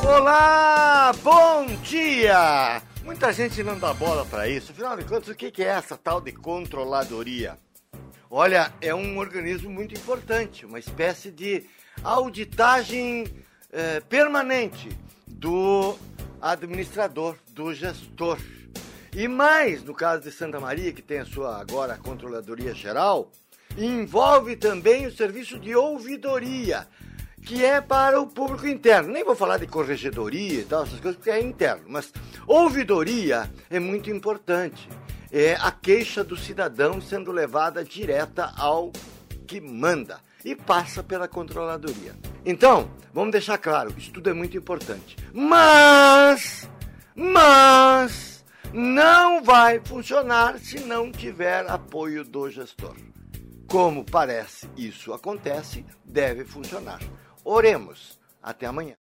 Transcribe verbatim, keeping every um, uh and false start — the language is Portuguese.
Olá, bom dia! Muita gente não dá bola para isso. Afinal de contas, o que é essa tal de controladoria? Olha, é um organismo muito importante, uma espécie de auditagem eh, permanente do administrador, do gestor. E mais, no caso de Santa Maria, que tem a sua agora controladoria geral, envolve também o serviço de ouvidoria, que é para o público interno. Nem vou falar de corregedoria e tal, essas coisas, porque é interno. Mas ouvidoria é muito importante. É a queixa do cidadão sendo levada direta ao que manda e passa pela controladoria. Então, vamos deixar claro, isso tudo é muito importante. Mas, mas, não vai funcionar se não tiver apoio do gestor. Como parece isso acontece, deve funcionar. Oremos. Até amanhã.